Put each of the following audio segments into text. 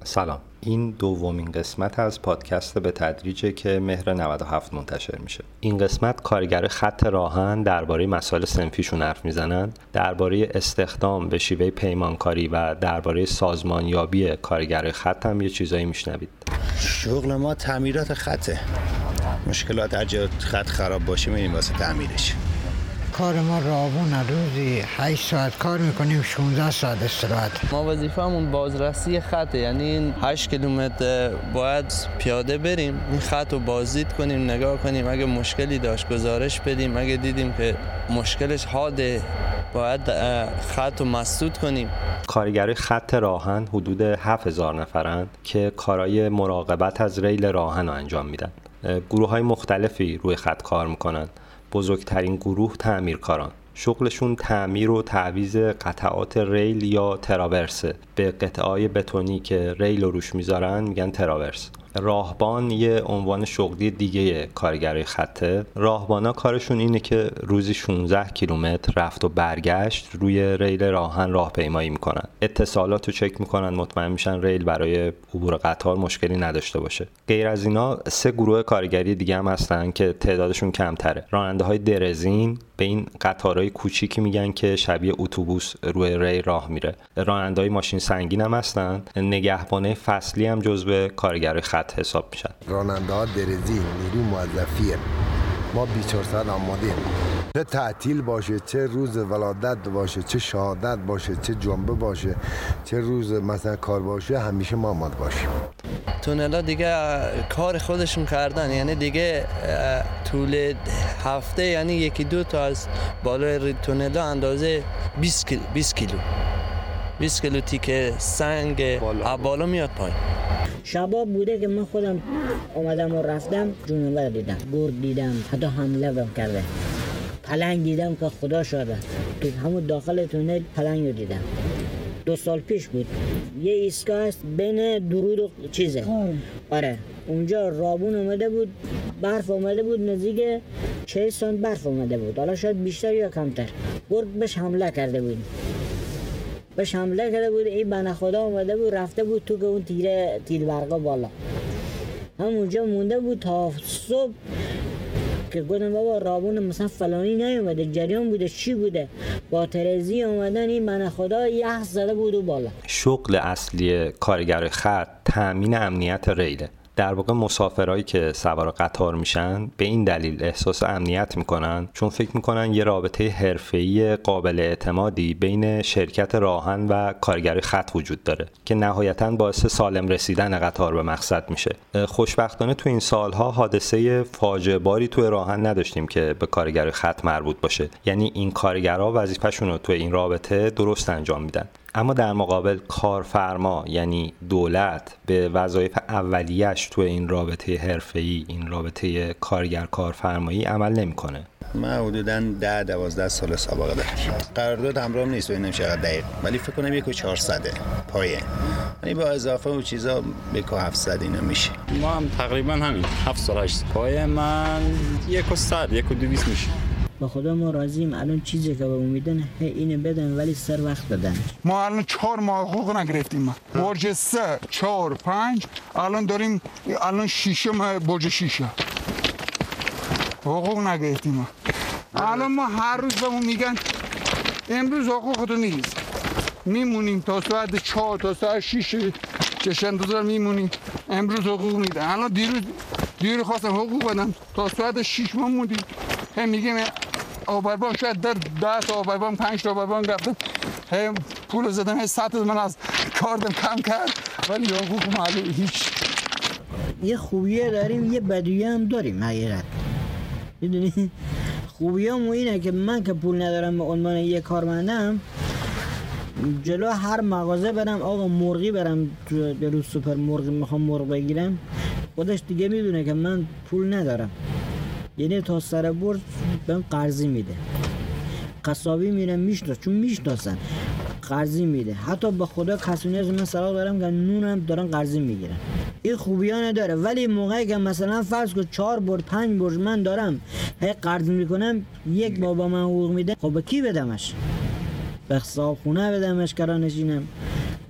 سلام، این دومین قسمت از پادکست به تدریجه که مهر 97 منتشر میشه. این قسمت کارگر خط راهن درباره مسائل صنفیشون حرف میزنن، درباره استخدام به شیوه پیمانکاری و درباره سازمانیابی کارگر خط هم یه چیزایی میشنوید. شغل ما تعمیرات خطه. مشکلات هر جا خط خراب باشه میریم واسه تعمیرش. کار ما راهبون روزی 8 ساعت کار میکنیم، 16 ساعت استراحت. ما وظیفه‌مون بازرسی خطه، یعنی 8 کیلومتر باید پیاده بریم، این خط رو بازدید کنیم، نگاه کنیم، اگه مشکلی داشت گزارش بدیم، اگه دیدیم که مشکلش حاده باید خط رو مسدود کنیم. کارگرای خط راهن حدود 7000 نفرند که کارهای مراقبت از ریل راهن رو انجام میدن. گروه‌های مختلفی روی خط کار میکنن. بزرگترین گروه تعمیرکاران، شغلشون تعمیر و تعویض قطعات ریل یا تراورسه. به قطعه‌های بتونی که ریل رو روش میذارن میگن تراورس. راهبان یه عنوان شغلی دیگه کارگرای خطه. راهبانا کارشون اینه که روزی 16 کیلومتر رفت و برگشت روی ریل راهن راهپیمایی میکنن. اتصالات رو چک میکنن، مطمئن میشن ریل برای عبور قطار مشکلی نداشته باشه. غیر از اینا 3 گروه کارگری دیگه هم هستن که تعدادشون کمتره. راننده‌های درزین، به این قطارهای کوچیکی میگن که شبیه اتوبوس روی ریل راه میره. راننده‌های ماشین سنگین هم هستن. نگهبانه فصلی هم جزو کارگرای خط حساب میشن. راننده‌ها درزی نیرو موظفیه، ما 24 ساعت آماده‌ایم. چه تعطیل باشه، چه روز ولادت باشه، چه شهادت باشه، چه جنبه باشه، چه روز مثلا کار باشه، همیشه ما آماده باشیم. تونلا دیگه کار خودشون کردن، یعنی دیگه طول هفته یعنی یکی دو تا از بالای تونلا اندازه 20 کیلو تیکه سنگ بالا میاد پایین. شباب بوده که من خودم اومدم و رفتم، جونور دیدم، گرد دیدم، حتی حمله بهم کرده. پلنگ دیدم که خدا شده، تو همون داخل تونل پلنگ رو دیدم. 2 سال پیش بود. یه ایستگاه است بین درود و چیزه. آره اونجا رابون اومده بود، برف اومده بود، نزدیک 40 سانت برف اومده بود، حالا شاید بیشتر یا کمتر. گرد بهش حمله کرده بود. این بنده خدا اومده بود رفته بود تو که اون تیر برقا بالا، همونجا مونده بود تا صبح که گفتم بابا رابون مثلا فلانی نیومده، جریان بوده چی بوده، با ترزی اومدن این بنده خدا یخ زده بود و بالا. شغل اصلی کارگر خط تامین امنیت ریله. در واقع مسافرایی که سوار قطار میشن به این دلیل احساس امنیت میکنن چون فکر میکنن یه رابطه حرفه‌ای قابل اعتمادی بین شرکت راهن و کارگر خط وجود داره که نهایتاً باعث سالم رسیدن قطار به مقصد میشه. خوشبختانه تو این سالها حادثه فاجعه باری تو راهن نداشتیم که به کارگر خط مربوط باشه، یعنی این کارگرها وظیفه‌شون رو تو این رابطه درست انجام میدن. اما در مقابل کارفرما یعنی دولت به وظایف اولیه‌اش تو این رابطه حرفه‌ای، این رابطه کارگر کارفرمایی عمل نمی‌کنه. من حدوداً 10-12 سال سابقه دارم. قرارداد همراهم نیست و اینم چقدر دقیق، ولی فکر کنم 1400 پایه. یعنی با اضافه و چیزا 1700 اینا میشه. ما هم تقریبا همین 7 سال 8 پایه من 1100 1200 میشه. با خدا ما راضیم. الان چیزی که به میدن اینو بدن ولی سر وقت بدن. ما الان 4 ماه حقوق نگرفتیم. برج 3 4 5 الان داریم، الان 6 ماه برج 6 حقوق نگرفتیم. الان ما هر روز بهمون میگن امروز حقوقتو نیست، میمونیم تا ساعت 4 تا ساعت 6 چشم میمونیم. امروز حقوق میدن. الان دیروز خواستم حقوق بدم تا ساعت 6 ما موندیم. هم میگیم آبربان شاید در 10 تا آبربان 5 تا آبربان رفتم، هم پول زدم 100 من از کاردم کم کرد ولی حقوق معلوم هیچ. یه خوبیه داریم یه بدیه هم داریم. حقیقت میدونی خوبیام اینه که من که پول ندارم به عنوان یه کارمندم جلو هر مغازه برم آقا مرغی برم تو سوپر مرغ میخوام مرغ بگیرم، خودش دیگه میدونه که من پول ندارم، یعنی تا سر برج بهم قرضی میده. قصابی میرم میشناسن چون میشناسن قرضی میده. حتی به خدا کسانی از من سراغ دارم که نونم دارن قرضی میگیرن. این خوبیانه داره، ولی موقعی که مثلا فرض کن 4 برج 5 برج من دارم هی قرض میکنم، یک بابا من حقوق میده، خب به کی بدمش؟ به حساب خونه بدمش کرانشینم،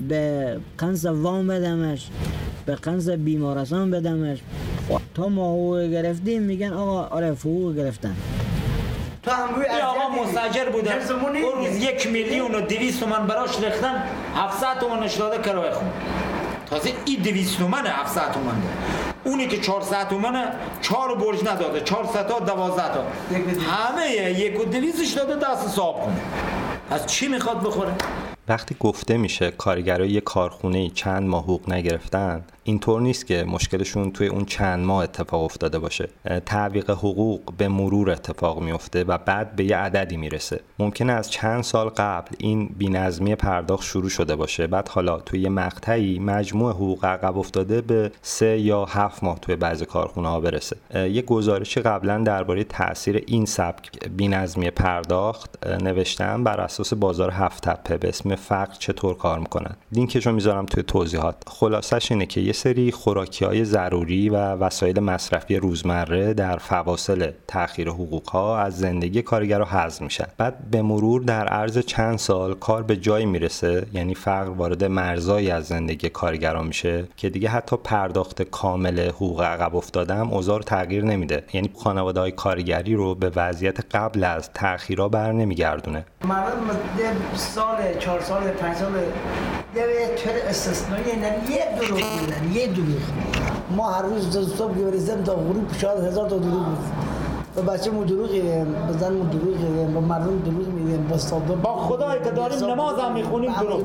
به قنص وام بدمش، به قنص بیمارستان بدمش. تا ما حقوق گرفتیم میگن آقا آره حقوق گرفتن. تو هم روی آقا مستاجر بوده اون روز 1,200,000 تومان براش ریختن، 700 تومانش داده کرایه خونه. تازه این 200 تومنه 700 تومن ده. اونی که 400 تومنه 4 برج نداده، 400 تا 12 تا همه 1,200 داده دست صاحب کنه. از چی میخواد بخوره؟ وقتی گفته میشه کارگرای یه کارخونه چند ماه حقوق نگرفتن، اینطور نیست که مشکلشون توی اون چند ماه اتفاق افتاده باشه. تعویق حقوق به مرور اتفاق میفته و بعد به یه عددی میرسه. ممکنه از چند سال قبل این بی‌نظمی پرداخت شروع شده باشه، بعد حالا توی یه مقطعی مجموع حقوق عقب افتاده به 3 یا 7 ماه توی بعضی کارخونه‌ها برسه. یه گزارشی قبلا درباره تاثیر این سبک بی‌نظمی پرداخت نوشتم بر اساس بازار 7 تپه به اسم فقر چطور کار میکنن. لینکش رو میذارم توی توضیحات. خلاصش اینه که یه سری خوراکی‌های ضروری و وسایل مصرفی روزمره در فواصل تأخیر حقوق‌ها از زندگی کارگرها حذف میشن. بعد به مرور در عرض چند سال کار به جایی میرسه، یعنی فقر وارد مرزایی از زندگی کارگران میشه که دیگه حتی پرداخت کامل حقوق عقب افتاده هم اوضاع رو تغییر نمیده. یعنی خانواده‌های کارگری رو به وضعیت قبل از تأخیرها برنمیگردونه. مردم سال 4 سال 5 سال یه طور استثنایی یه دروغ میدن، یه دروغ. ما هر روز صبح برسیم تا غروب شاید 1000 تا دروغ به بچه‌مون دروغ میگیم، به زنمون دروغ میگیم، به مردم دروغ میگیم، با خدایی که داریم نماز هم میخونیم دروغ.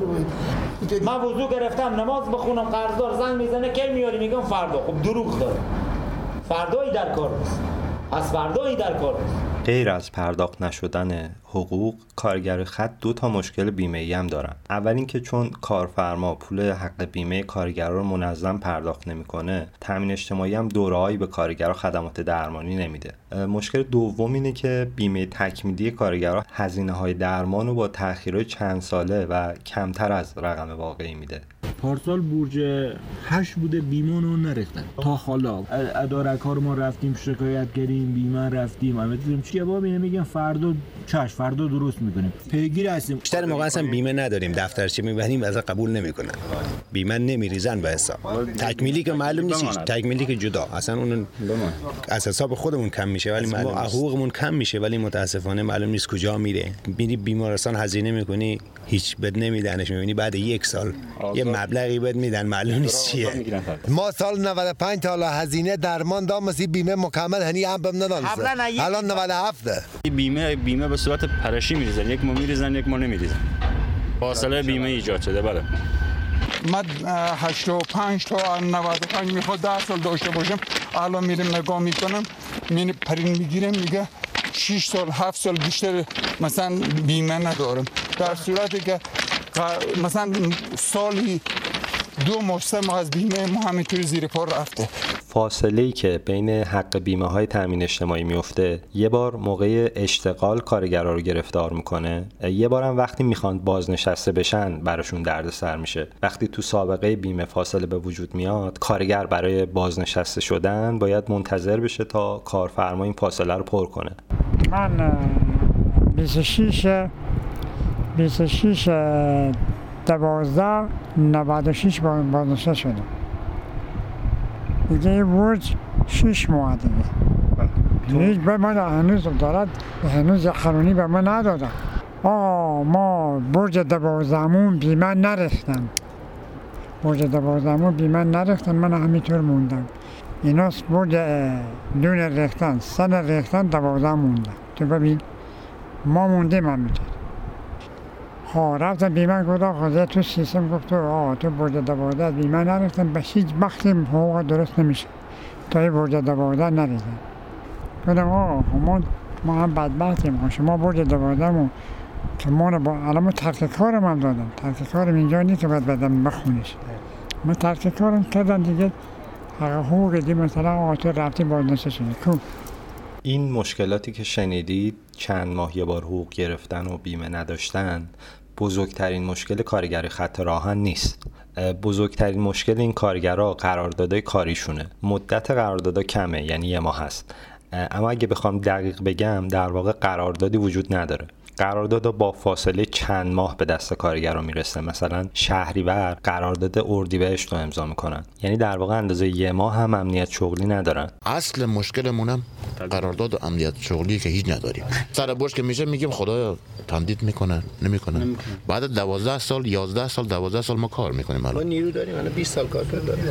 من وضو گرفتم نماز بخونم، قرضدار زنگ میزنه کی میاری، میگم فردا. خب دروغ داره، فردایی در کار است، از فردایی در کار است. غیر از پرداخت نشدن حقوق، کارگر خط 2 تا مشکل بیمه‌ای هم دارن. اول اینکه چون کارفرما پول حق بیمه کارگرا رو منظم پرداخت نمیکنه، تامین اجتماعی هم دوره‌ای به کارگرا خدمات درمانی نمیده. مشکل دوم اینه که بیمه تکمیلی کارگرا هزینه‌های درمان رو با تأخیرهای چند ساله و کمتر از رقم واقعی میده. پارسال برج 8 بوده، بیمه رو نریختن تا حالا. ادارک‌ها رو ما رفتیم شکایت کردیم، بیمه رفتیم، البته دیدیم چیه بابا اینا میگن فردا فردا درست میکنیم، پیگیر هستیم. بیشتر موقع اصلا بیمه نداریم، دفترچه میبریم از قبول نمیکنن، بیمه نمیریزن به حساب. تکمیلی که معلوم نیست، تکمیلی که جدا، اصلا اون از حساب خودمون کم میشه ولی حقوقمون کم میشه، ولی متاسفانه معلوم نیست کجا میره. میری بیمارستان هزینه میکنی هیچ بد نمیدنش، میبینی بعد 1 سال یه مبلغی بد میدن معلوم نیست چیه. ما سال 95 تا هزینه درمان دامسی بیمه مکمل هنی هم بم ندانسته، الان 97 بیمه به صورت پرشی میریزن، یک ما میریزن یک ما نمیریزن، فاصله بیمه ایجاد شده. بله من 85 تا 95 میخواد 10 سال داشته باشم، الان میرم نگاه میکنم پرین میگیرم میگه 6 سال 7 سال بیشتر مثلا بیمه ندارم، در صورتی که مثلا سالی 2 ماه 3 ماه از بیمه ما همینطوری زیر پا رفته. فاصله‌ای که بین حق بیمه‌های تامین اجتماعی میفته، یه بار موقع اشتغال کارگرا رو گرفتار میکنه، یه بارم وقتی میخوان بازنشسته بشن براشون دردسر میشه. وقتی تو سابقه بیمه فاصله به وجود میاد، کارگر برای بازنشسته شدن باید منتظر بشه تا کارفرما این فاصله رو پر کنه. من 26 12 96 بازنشسته شدم. دیگه برج 6 ماه دیگه. هیچ به من هنوز دارد، هنوز قانونی به من ندادن. ما برج 12 بیمه نریختن. برج 12 بیمه نریختن، من همینطور موندم. اینا برج دون ریختن، سن ریختن 12 موندن. تو ببین ما موندیم همینطور. رفتم بیمه گفت خدا تو سیستم گفت تو برج 12 بیمه نریختن، به هیچ وقتی حقوق درست نمیشه تا این برج 12 نریختن. گفتم ما هم بدبختیم، شما برج 12 که ما رو الان ما ترک کارم هم دادم، ترک کارم اینجا نیست که باید بدم بخونیش، ما ترک کارم کردم دیگه حقوق دیگه مثلا تو رفتی بازنشسته شدی. این مشکلاتی که شنیدید، چند ماه یه بار حقوق گرفتن و بیمه نداشتن، بزرگترین مشکل کارگر خط راهن نیست. بزرگترین مشکل این کارگرها قراردادهای کاریشونه. مدت قراردادها کمه، یعنی 1 ماه هست. اما اگه بخوام دقیق بگم، در واقع قراردادی وجود نداره. قرارداد با فاصله چند ماه به دست کارگرا میرسه. مثلا شهریور قرارداد اردیبهشت رو امضا میکنن، یعنی در واقع اندازه یه ماه هم امنیت شغلی ندارن. اصل مشکلمونم قرارداد امنیت شغلی که هیچ نداریم. سر برج که میشه میگیم خدایا تمدید میکنن نمیکنن. بعد 12 سال 11 سال 12 سال ما کار میکنیم. ما نیرو داریم، الان 20 سال کار داریم.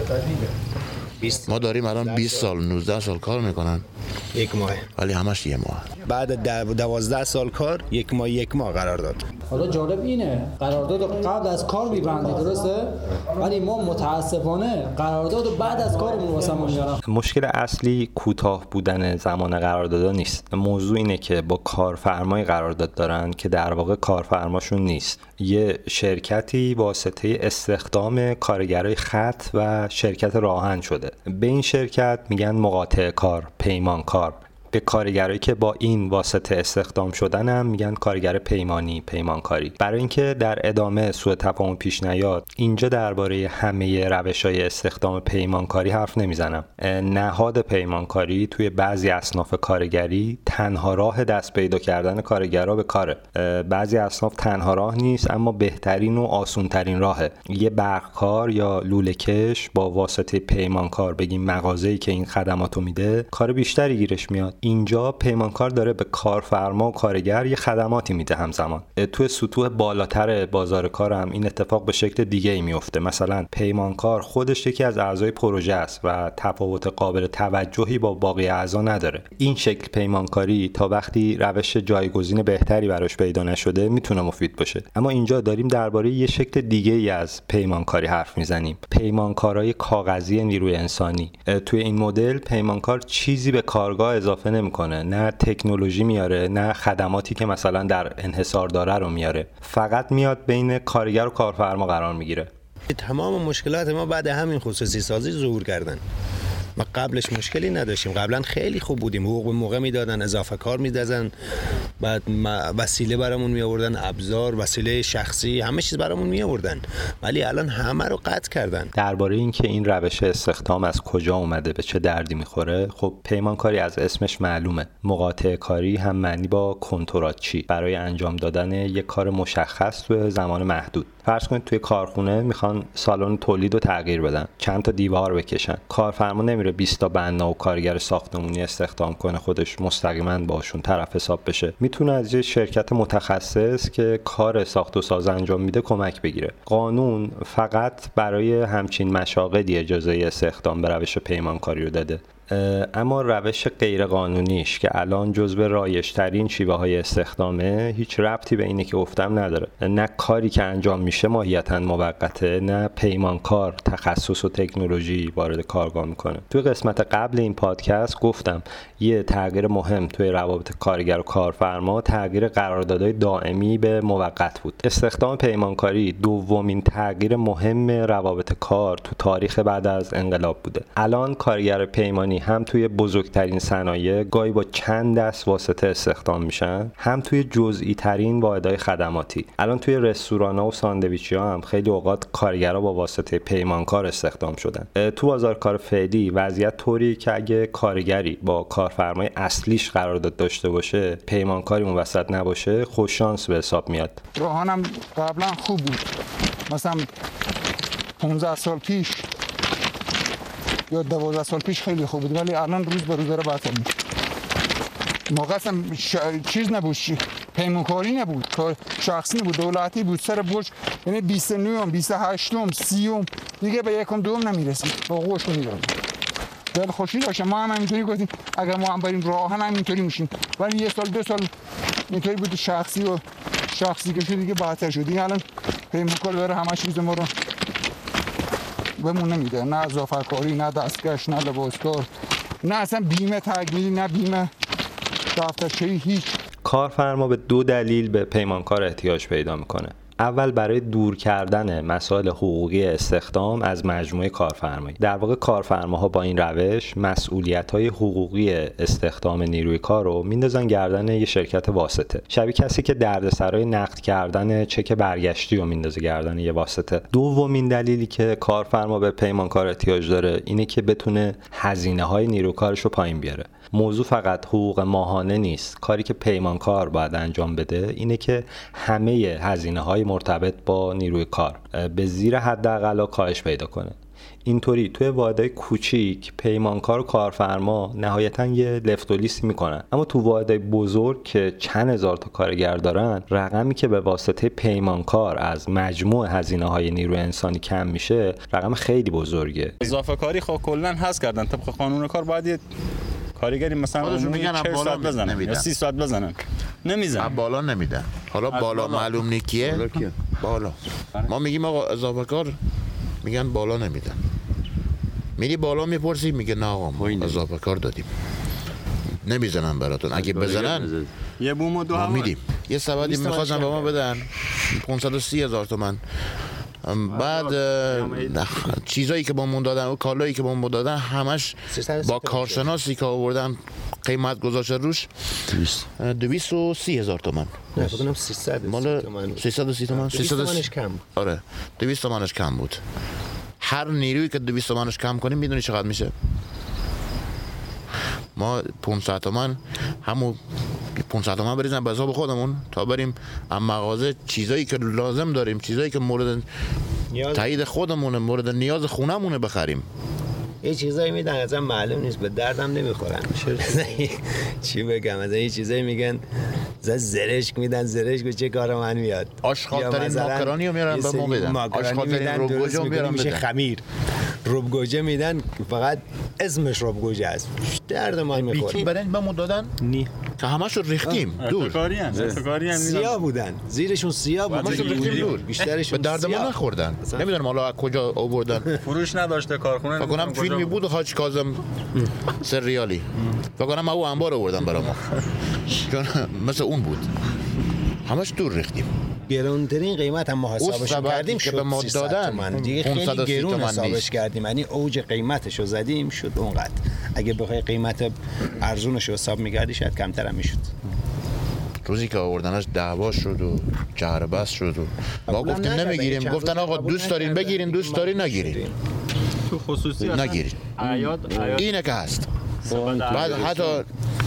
ما داریم الان 20 سال 19 سال کار میکنن، یک ماه، ولی همش یه ماه. بعد 12 سال کار یک ماه قرار داد. حالا جالب اینه قرارداد قبل از کار میبندی، درسته؟ ولی ما متاسفانه قرارداد بعد از کارمون واسمون میارن. مشکل اصلی کوتاه بودن زمان قرارداد نیست. موضوع اینه که با کارفرمای قرارداد دارن که در واقع کارفرماشون نیست. یه شرکتی واسطه استخدام کارگرای خط و شرکت راهن شده. به این شرکت میگن مقاطع کار، پیمانکار. به کارگرایی که با این واسطه استخدام شدن هم میگن کارگر پیمانی، پیمانکاری. برای اینکه در ادامه سوء تفاهم پیش نیاد، اینجا درباره همه روش‌های استخدام پیمانکاری حرف نمیزنم. نهاد پیمانکاری توی بعضی اصناف کارگری تنها راه دست پیدا کردن کارگرها به کاره. بعضی اصناف تنها راه نیست، اما بهترین و آسونترین راهه. یه برقکار یا لوله‌کش با واسطه پیمانکار، بگیم مغازه‌ای که این خدماتو میده، کار بیشتری گیرش میاد. اینجا پیمانکار داره به کارفرما و کارگر یه خدماتی میده همزمان. توی سطوح بالاتر بازار کار هم این اتفاق به شکل دیگه ای میفته. مثلا پیمانکار خودش یکی از اعضای پروژه است و تفاوت قابل توجهی با باقی اعضا نداره. این شکل پیمانکاری تا وقتی روش جایگزین بهتری براش پیدا نشده میتونه مفید باشه. اما اینجا داریم درباره یه شکل دیگه ای از پیمانکاری حرف میزنیم. پیمانکارای کاغذی نیروی انسانی. توی این مدل پیمانکار چیزی به کارگاه اضافه نمیکنه، نه تکنولوژی میاره، نه خدماتی که مثلا در انحصار داره رو میاره. فقط میاد بین کارگر و کارفرما قرار میگیره. تمام مشکلات ما بعد همین خصوصی سازی ظهور کردن. ما قبلش مشکلی نداشتیم، قبلا خیلی خوب بودیم، حقوق به موقع میدادن، اضافه کار میدادن، بعد وسیله برامون می آوردن، ابزار، وسیله شخصی، همه چیز برامون می آوردن. ولی الان همه رو قطع کردن. درباره اینکه این روش استخدام از کجا اومده، به چه دردی میخوره، خب پیمانکاری از اسمش معلومه. مقاطع کاری هم معنی با کنتراتچی، برای انجام دادن یک کار مشخص تو زمان محدود. فرض کنید توی کارخونه میخوان سالن تولید رو تغییر بدن، چند تا دیوار بکشن. کارفرما نمیره 20 تا بنا و کارگر ساختمونی استخدام کنه خودش مستقیما باشون طرف حساب بشه. میتونه از یه شرکت متخصص که کار ساخت و ساز انجام میده کمک بگیره. قانون فقط برای همچین مشاغلی اجازه استخدام به روش پیمانکاری رو داده. اما روش غیر قانونیش که الان جزو رایج‌ترین شیوه‌های استخدامه، هیچ ربطی به اینه که گفتم نداره. نه کاری که انجام میشه ماهیتاً موقته، نه پیمانکار تخصص و تکنولوژی وارد کارگاه میکنه. توی قسمت قبل این پادکست گفتم یه تغییر مهم توی روابط کارگر و کارفرما تغییر قراردادهای دائمی به موقت بود. استخدام پیمانکاری دومین تغییر مهم روابط کار تو تاریخ بعد از انقلاب بوده. الان کارگر پیمانی هم توی بزرگترین صنایع گاهی با چند دست واسطه استخدام میشن، هم توی جزئی ترین واحدهای خدماتی. الان توی رستوران‌ها و ساندویچی‌ها هم خیلی اوقات کارگرها با واسطه پیمانکار استخدام شدن. تو بازار کار فعلی وضعیت طوریه که اگه کارگری با کارفرمای اصلیش قرارداد داشته باشه، پیمانکاری اون وسط نباشه، خوش شانس به حساب میاد. راهانم قبلا خوب بود، مثلا 15 سال پیش یا 12 سال پیش خیلی خوب بود، ولی الان روز به روز داره بدتر میشه. موقع اصلا چیز نبود، پیمانکاری نبود، کار شخصی نبود، دولتی بود. سر برج یعنی 29م 28م 30م دیگه به یکم دوم نمیرسید، با قوش میداد. دل خوشی داشتم. ما هم اینطوری گفتیم اگر ما هم بریم راهن هم اینطوری میشیم، ولی یه سال 2 سال اینطوری بود شخصی و شخصی که شد دیگه بدتر شد. دیگه الان پیمانکار داره همه چیز ما رو بهمون نمیده، نه اضافه کاری، نه دستکش، نه لباسکار، نه اصلا بیمه تکمیلی، نه بیمه دفترچه‌ای، هیچ. کارفرما به 2 دلیل به پیمانکار احتیاج پیدا میکنه. اول برای دور کردن مسائل حقوقی استخدام از مجموعه کارفرمایی. در واقع کارفرماها با این روش مسئولیت‌های حقوقی استخدام نیروی کار رو میندازن گردن یه شرکت واسطه. شبیه کسی که دردسرای نقد کردن چک برگشتی رو میندازه گردن یه واسطه. دومین دلیلی که کارفرما به پیمانکار احتیاج داره اینه که بتونه هزینه‌های نیروی کارش رو پایین بیاره. موضوع فقط حقوق ماهانه نیست. کاری که پیمانکار باید انجام بده اینه که همه هزینه‌های مرتبط با نیروی کار به زیر حداقل کاهش پیدا کنه. اینطوری توی واحدهای کوچیک پیمانکار و کارفرما نهایتاً یه لفت و لیستی میکنن، اما تو واحدهای بزرگ که چند هزار تا کارگر دارن، رقمی که به واسطه پیمانکار از مجموع هزینه‌های نیروی انسانی کم میشه رقم خیلی بزرگه. اضافه کاری خب کلاً حذف کردن. طبق قانون کار باید کارگری مثلا میگن 40 ساعت بزنن یا 30 ساعت بزنن، نمیزنن. بالا نمیدن. حالا بالا معلوم نیست کیه. بالا ما میگیم آقا اضافه کار، میگن بالا نمیدن. میری بالا میپرسی میگه نه آقا ما اضافه کار دادیم، نمیزنن براتون. اگه بزنن یه بوم و دو ما میدیم. یه سبدی میخواستن به ما بدن 530,000 تومان. بعد چیزایی که بهمون دادن و کالایی که بهمون دادن همش با کارشناسی که آوردن قیمت گذاشته روش 230,000 تومان. نه فکر کنم 330 تومان. 330 تومان. 300 کم. آره 200 تومانش کم بود. هر نیرویی که 200 تومانش کم کنیم میدونی چقدر میشه؟ ما 500 تومان همون 500 تومان بریزن به حساب خودمون تا بریم مغازه چیزایی که لازم داریم، چیزایی که مورد تایید خودمونه، مورد نیاز خونمونه بخریم. یه چیزایی میدن اصلا معلوم نیست، به دردم نمیخورن. چی بگم، از این چیزایی میگن زرشک میدن، زرشک چه کار من میاد. آشغال‌ترین ماکارونی رو میارن به ما بدن، آشغال‌ترین روبگوجه میارن میشه خمیر. روبگوجه میدن فقط اسمش روبگوجه است، درد ما میخوره. بیتی برنج به ما دادن نی که همشو ریختیم دور. سیاه بودن، زیرشون سیاه بود، همشو ریختیم دور. بیشترشون به درد ما نخوردن. نمیدونم حالا از کجا آوردن. فروش نداشته کارخونه. فکر کنم فیلمی بود حاج کاظم سریالی، فکر کنم او انبار آوردن برام، چون مثل اون بود. همش دور ریختیم. گرونترین قیمت هم ما حسابش کردیم که به ما دادن دیگه خیلی گرون حسابش کردیم، یعنی اوج قیمتش رو زدیم شد اونقدر. اگه بخوای قیمت ارزونش رو حساب می‌کردی شاید کمتر هم میشد. روزی که آوردنش دعوا شد و جهر بس شد و ما گفتیم نمیگیریم، گفتن آقا دوست دارین بگیرین، دوست داری نگیرین. تو خصوصی نگیرین. اینه که هست. بعد حتی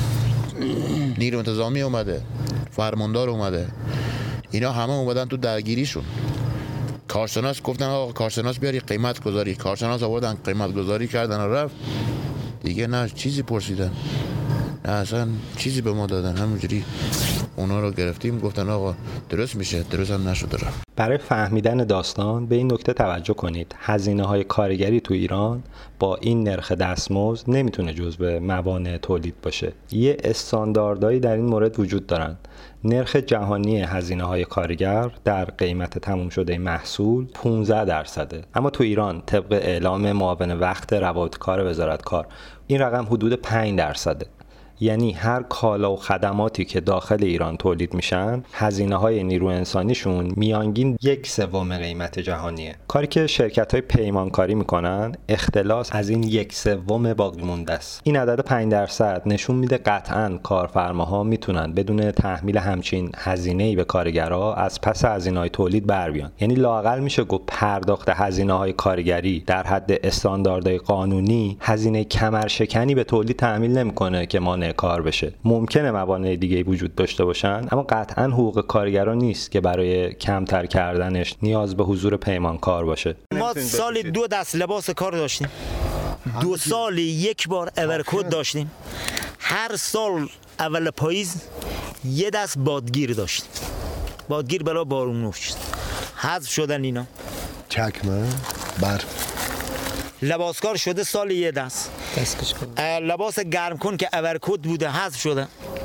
نیرو انتظامی اومده، فرماندار اومده، اینا همه اومدن تو درگیریشون. کارشناس گفتن آقا کارشناس بیاری قیمت گذاری، کارشناس آوردن قیمت گذاری کردن و رفت دیگه. نه چیزی پرسیدن، نه اصلا چیزی به ما دادن. همونجوری اونا رو گرفتیم، گفتن آقا درست میشه، درست هم نشده رفت. برای فهمیدن داستان به این نکته توجه کنید: هزینه‌های کارگری تو ایران با این نرخ دستمزد نمیتونه جزو موانع تولید باشه. یه استانداردهایی در این مورد وجود دارن. نرخ جهانی هزینه‌های کارگر در قیمت تموم شده محصول 15%، اما تو ایران طبق اعلام معاون وقت روابط کار وزارت کار این رقم حدود 5%. یعنی هر کالا و خدماتی که داخل ایران تولید میشن، هزینه‌های نیروی انسانیشون میانگین 1/3 قیمت جهانیه. کاری که شرکت‌های پیمانکاری میکنن اختلاس از این 1/3 باقی مونده است. این عدد 5% نشون میده قطعاً کارفرماها میتونن بدون تحمیل همچین هزینه‌ای به کارگرها از پس هزینه‌های تولید بر بیان. یعنی لااقل میشه گفت پرداخت هزینه‌های کارگری در حد استانداردهای قانونی هزینه کمرشکنی به تولید تحمیل نمیکنه که مانع کار بشه. ممکنه موانع دیگه وجود داشته باشن، اما قطعاً حقوق کارگران نیست که برای کمتر کردنش نیاز به حضور پیمانکار باشه. ما سال 2 دست لباس کار داشتیم، 2 سال 1 بار اورکود داشتیم، هر سال اول پاییز 1 دست بادگیر داشتیم. بادگیر بلا بارونوش حذف شدن اینا. چکمه برف لباسکار شده سال 1 دست. لباس گرم کن که اورکود بوده حذف شده.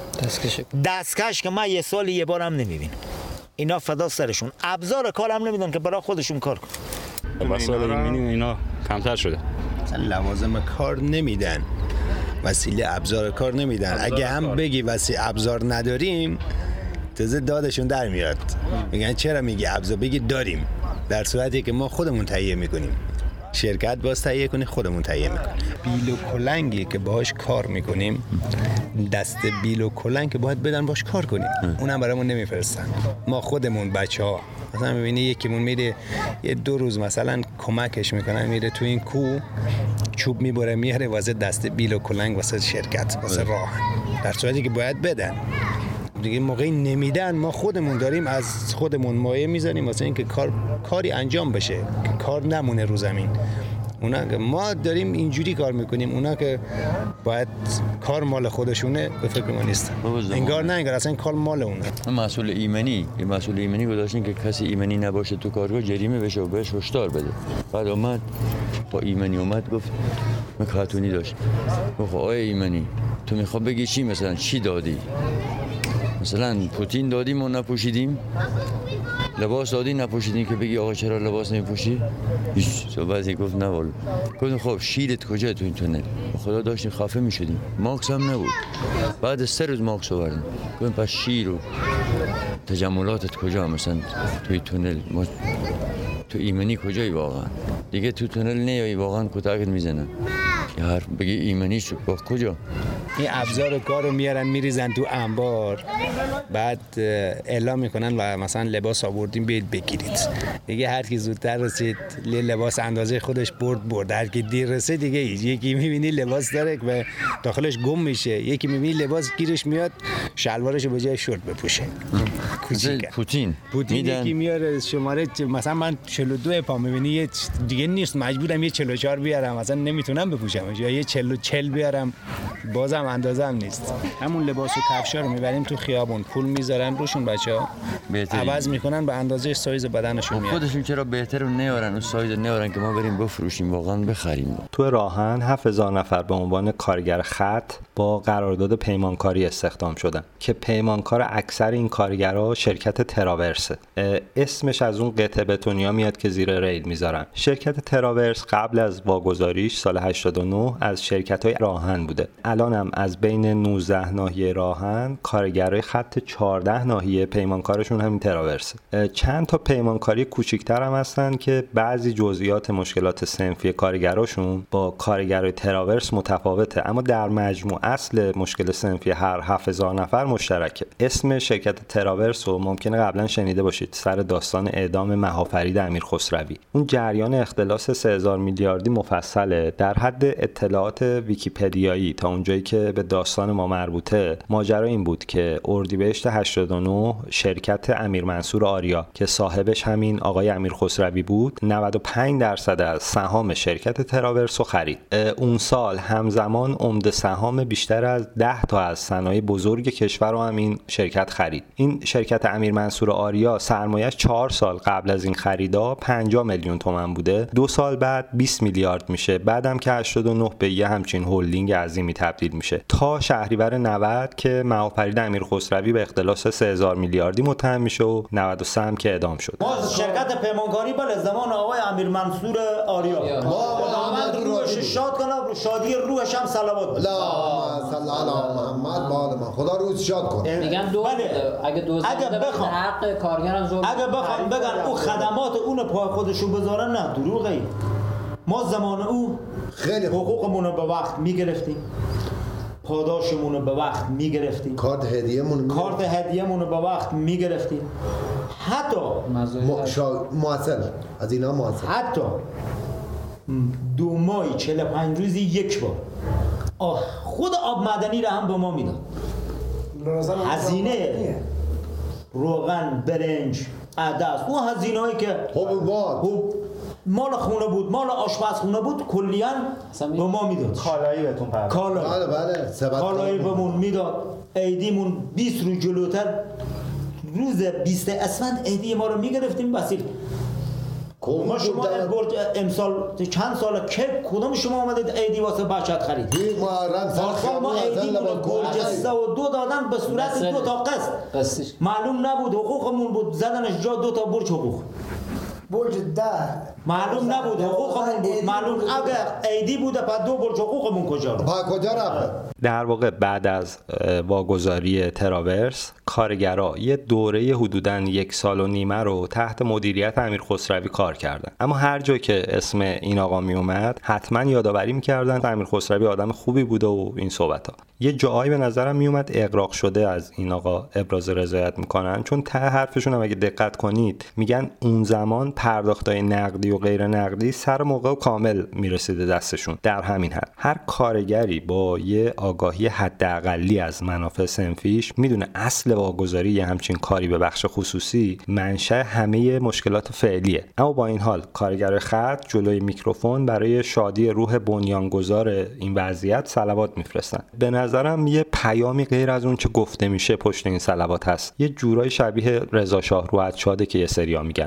دستکش که من 1 سال 1 بار هم نمیبینم. اینا فدا سرشون. ابزار کار هم نمیدن که برای خودشون کار کنن. وسایل مینیم اینا کمتر شده. لوازم کار نمیدن، وسیله ابزار کار نمیدن. اگه هم بگی وسیله ابزار نداریم، تازه دادشون در میاد. میگن چرا میگی ابزار؟ بگی داریم، در صورتی که ما خودمون تهیه میکنیم. شرکت باز تهیه کنه، خودمون تهیه میکنیم. بیل و کلنگی که باهاش کار میکنیم، دست بیل و کلنگ که باید بدن باش کار کنیم، اونم برامون نمیفرستن. ما خودمون بچه‌ها مثلا میبینی یکیمون میره یه 2 روز مثلا کمکش میکنن، میره تو این کوه چوب میبره میاره واسه دست بیل و کلنگ واسه شرکت، واسه راهن، در صورتی که باید بدن. دیگه موقعی نمیدن، ما خودمون داریم از خودمون مایه میزنیم واسه اینکه کاری انجام بشه، که کار نمونه رو زمین. ما داریم اینجوری کار میکنیم، اونا که باید کار مال خودشونه به فکر ما نیستن. انگار نه، انگار اصلا کار مال اونه. مسئول ایمنی گذاشتن که کسی ایمنی نباشه تو کارگاه جریمه بشه و بهش هشدار بده. بعد اومد با ایمنی اومد گفت من کارتونی داشت، گفت آقای ایمنی تو میخوای بگی چی؟ مثلا چی دادی؟ مثلا پوتین دادیم و نپوشیدیم، لباس دادی نپوشیدیم که بگی آقا چرا لباس نمیپوشی؟ هیچ. بعضی گفت نه والا. گفتم خب شیرت کجا تو این تونل؟ خدا داشتیم خفه میشدیم، ماکس هم نبود. بعد 3 روز ماکس آوردیم. گفتم پس شیر و تجملاتت کجا؟ مثلا توی تونل ما تو ایمنی کجایی واقعا؟ دیگه تو تونل نیایی واقعا کتکت میزنن. هر بگی ایمنی شو با کجا؟ این ابزار کارو میارن میریزن تو انبار، بعد اعلام میکنن و مثلا لباس آوردیم بیاید بگیرید. دیگه هر کی زودتر رسید لباس اندازه خودش برد، هر کی دیر رسید دیگه یکی میبینی لباس داره و داخلش گم میشه، یکی میبینی لباس گیرش میاد شلوارشو به جای شورت بپوشه. پوتین یکی میاره شماره، مثلا من 42 پا میبینی دیگه نیست، مجبورم یه 44 بیارم، مثلا نمیتونم بپوشم، یا یه 40 بیارم بازم اندازه‌ام نیست. همون لباس و کفشا رو میبریم تو خیابون، پول میذارن روشون، بچه‌ها عوض میکنن به اندازه سایز بدنشون میاد. خودشون چرا بهتره نیارن اون سایز نیارن که ما بریم بفروشیم واقعا بخریم. تو راهن 7000 نفر به عنوان کارگر خط با قرارداد پیمانکاری استخدام شدن که پیمانکار اکثر این کارگرها شرکت تراورس. اسمش از اون قطعه بتونیا میاد که زیر ریل میذارن. شرکت تراورس قبل از واگذاریش سال 89 از شرکت‌های راهن بوده. الان هم از بین 19 ناحیه راهن کارگرای خط 14 ناحیه پیمانکارشون همین تراورس. چند تا پیمانکاری کوچیک‌تر هم هستن که بعضی جزئیات مشکلات صنفی کارگراشون با کارگرای تراورس متفاوته، اما در مجموع اصل مشکل صنفی هر 7000 نفر مشترکه. اسم شرکت تراورس رو ممکنه قبلا شنیده باشید، سر داستان اعدام مهافرید امیرخسروی. اون جریان اختلاس 3000 میلیاردی مفصله. در حد اطلاعات ویکی‌پدیایی تا اونجایی که به داستان ما مربوطه، ماجرا این بود که اردیبهشت 89 شرکت امیر منصور آریا که صاحبش همین آقای امیرخسروی بود 95% از سهام شرکت تراورس رو خرید. اون سال همزمان عمده سهام بیشتر از 10 تا از صنایع بزرگ کشور رو همین شرکت خرید. این شرکت امیر منصور آریا سرمایه‌اش 4 سال قبل از این خریدا 50 میلیون تومان بوده، 2 سال بعد 20 میلیارد میشه، بعدم که 89 به یه همچین هلدینگ عظیمی تبدیل میشه، تا شهریور 90 که مهافرید امیرخسروی به اختلاس 3000 میلیاردی متهم میشه و 93 هم که اعدام شد. ما شرکت پیمانکاری بله زمان آقای امیر منصور آریا خداوند روحش شاد کنه، شادی روحش هم صلوات. اللهم صل علی محمد. بال من خدا روز شاد کنه. میگن دو اگه بخوام حق کارگران زور، اگه بخوام بگن او خدمات اون پای خودشون بذارن، نه دروغه. ما زمان او خیلی حقوقمون رو به وقت میگرفتیم، پاداشمون رو به وقت میگرفتیم، کارت هدیه‌مون رو به وقت میگرفتیم، حتی موثر از اینا موثر، حتی 2 ماه 45 روزی یک بار خود آب معدنی رو هم به ما میداد. هزینه روغن، برنج، عدس، اون هزینه‌ای که مال خونه بود، مال آشپزخونه بود، کلیاً به ما میداد. کالایی بهتون پرداخت. بله کالایی بهمون میداد. عیدیمون 20 روز جلوتر، روز 20 اسفند عیدی ما رو میگرفتیم وسیل. ما شما امسال چند سال که کدوم شما اومدید عیدی واسه بچت خرید؟ ما عیدیمون رو گرجسته و 2 دادن به صورت 2 تا قسط. معلوم نبود، حقوقمون بود، زدنش جا 2 تا برج حقوق. برج ده معلوم نبود حقوقمون بود. معلوم اگر ایدی بوده بعد 2 برج حقوقمون کجا بود؟ کجا رفت؟ در واقع بعد از واگذاری تراورس کارگرها یه دوره حدوداً 1.5 سال رو تحت مدیریت امیر خسروی کار کردن. اما هر جا که اسم این آقا می اومد حتما یادآوری می‌کردن امیر خسروی آدم خوبی بوده و این صحبت‌ها. یه جایی به نظرم میومد اغراق شده از این آقا ابراز رضایت میکنن، چون ته حرفشون هم اگه دقت کنید میگن اون زمان پرداختای نقدی و غیر نقدی سر موقع و کامل میرسیده دستشون. در همین حد هر کارگری با یه آگاهی حداقلی از منافع صنفیش میدونه اصل واگذاری یه همچین کاری به بخش خصوصی منشأ همه مشکلات فعلیه. اما با این حال کارگر خط جلوی میکروفون برای شادی روح بنیانگذار این وضعیت صلوات میفرستن. به نظرم یه پیامی غیر از اون چه گفته میشه پشت این صلوات هست. یه جورای شبیه رضا شاه روحت‌شاده که یه سریا میگن.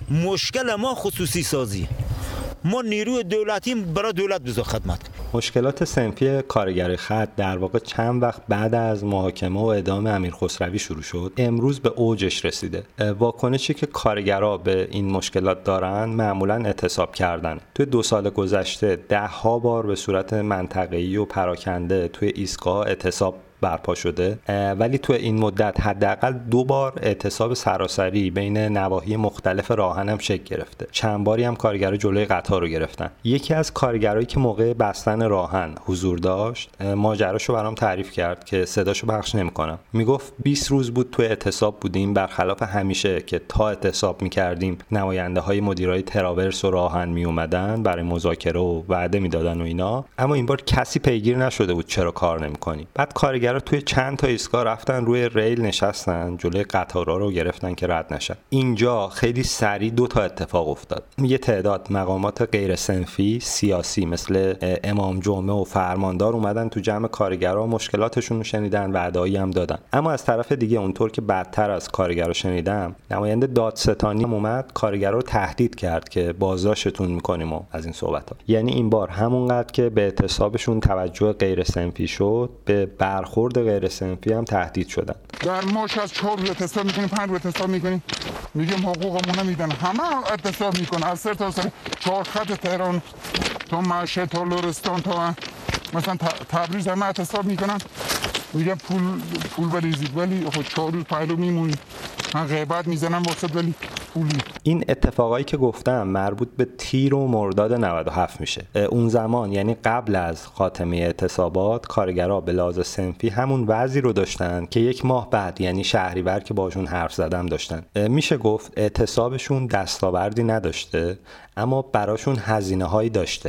مشکل ما خصوصی سازی، ما نیروی دولتی برای دولت بذار خدمت. مشکلات صنفی کارگر خط در واقع چند وقت بعد از محاکمه و اعدام امیر خسروی شروع شد. امروز به اوجش رسیده. واکنشی که کارگرها به این مشکلات دارن معمولا اعتصاب کردن. توی 2 سال گذشته 10 بار به صورت منطقه‌ای و پراکنده توی ایستگاه اعتصاب برپا شده، ولی تو این مدت حداقل 2 بار اعتصاب سراسری بین نواحی مختلف راهن هم شکل گرفته. چند باری هم کارگرها جلوی قطار رو گرفتن. یکی از کارگرایی که موقع بستن راهن حضور داشت ماجراشو برام تعریف کرد که صداشو پخش نمی‌کنم. میگفت 20 روز بود تو اعتصاب بودیم، برخلاف همیشه که تا اعتصاب می‌کردیم نماینده‌های مدیرای تراورس و راهن میومدن برای مذاکره و وعده میدادن و اینا، اما این بار کسی پیگیر نشده بود چرا کار نمی‌کنی. بعد کارگرها توی چند تا ایستگاه رفتن روی ریل نشستن، جلوی قطارا رو گرفتن که رد نشن. اینجا خیلی سریع 2 تا اتفاق افتاد. یه تعداد مقامات غیر صنفی سیاسی مثل امام جمعه و فرماندار اومدن تو جمع کارگرها، مشکلاتشون رو شنیدن، وعده‌ای هم دادن. اما از طرف دیگه اونطور که بدتر از کارگرها شنیدم، نماینده دادستانی اومد کارگرها رو تهدید کرد که بازداشتتون می‌کنیم و از این صحبت‌ها. یعنی این بار همونقدر که به اعتصابشون توجه غیر صنفی شد، به برخورد غیر صنفی هم تهدید شدن. در ماش از 4 روز اعتصاب میکنیم، 5 روز اعتصاب میکنیم، میگیم حقوقمون نمیدن، همه اعتصاب میکنن از سر تا سر 4 خط تهران تا مشهد تا لرستان تا مثلا تبریز همه اعتصاب میکنن، میگن پول بریزید، ولی خب 4 روز 5 روز میمونید، من غیبت میزنم واسه ولی پولی. این اتفاقایی که گفتم مربوط به تیر و مرداد 97 میشه. اون زمان یعنی قبل از خاتمه اعتصابات کارگرها به لحاظ صنفی همون وضعی رو داشتن که 1 ماه بعد یعنی شهریور که باشون حرف زدم داشتن. میشه گفت اعتصابشون دستاوردی نداشته اما براشون هزینه هایی داشته.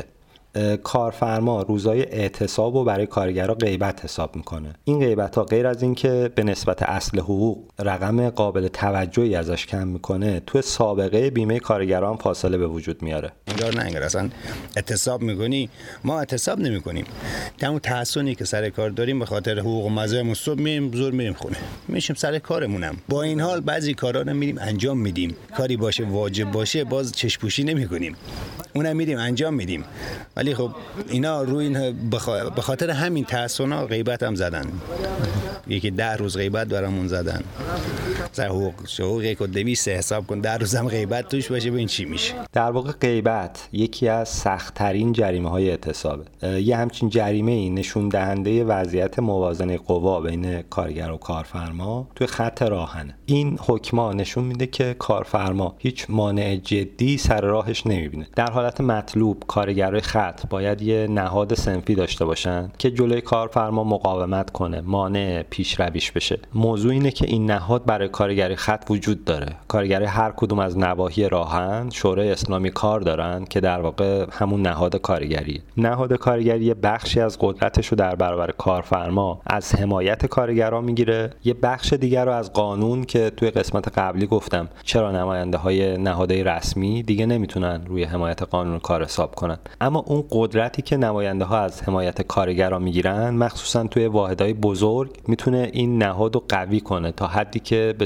کارفرما روزای اعتصاب رو برای کارگرها غیبت حساب میکنه. این غیبت ها غیر از این که به نسبت اصل حقوق رقم قابل توجهی ازش کم میکنه، تو سابقه بیمه کارگرها هم فاصله به وجود میاره. انگار نه انگار اصلا اعتصاب میکنی، ما اعتصاب نمیکنیم. تمام تحسنی که سر کار داریم به خاطر حقوق و مزایمون صبح میریم زور میریم خونه، میشیم سر کارمونم. با این حال بعضی کارا رو میریم انجام میدیم، کاری باشه واجب باشه باز چشپوشی نمیکنیم، اونم میریم انجام میدیم. ولی خب اینا روی این به خاطر همین تحسنا غیبت هم زدن. یکی 10 روز غیبت برامون زدن. سر حقوقی که 200 حساب کن 10 روز هم غیبت توش باشه ببین چی میشه. در واقع غیبت یکی از سخت‌ترین جریمه‌های اعتصابه. یه همچین جریمه‌ای نشون دهنده وضعیت موازنه قوا بین کارگر و کارفرما توی خط راهنه. این حکما نشون میده که کارفرما هیچ مانع جدی سر راهش نمیبینه. در حالت مطلوب کارگرای خط باید یه نهاد صنفی داشته باشن که جلوی کارفرما مقاومت کنه، مانع پیشرویش بشه. موضوع اینه که این نهاد برای کارگری خط وجود داره. کارگری هر کدوم از نواحی راهن شورای اسلامی کار دارن که در واقع همون نهاد کارگریه. نهاد کارگری بخشی از قدرتش رو در برابر کارفرما از حمایت کارگرا میگیره، یه بخش دیگر رو از قانون که توی قسمت قبلی گفتم چرا نماینده‌های نهادهای رسمی دیگه نمیتونن روی حمایت قانون کار حساب کنن. اما اون قدرتی که نماینده‌ها از حمایت کارگرا میگیرن مخصوصا توی واحدهای بزرگ میتونه این نهاد رو قوی کنه تا حدی که به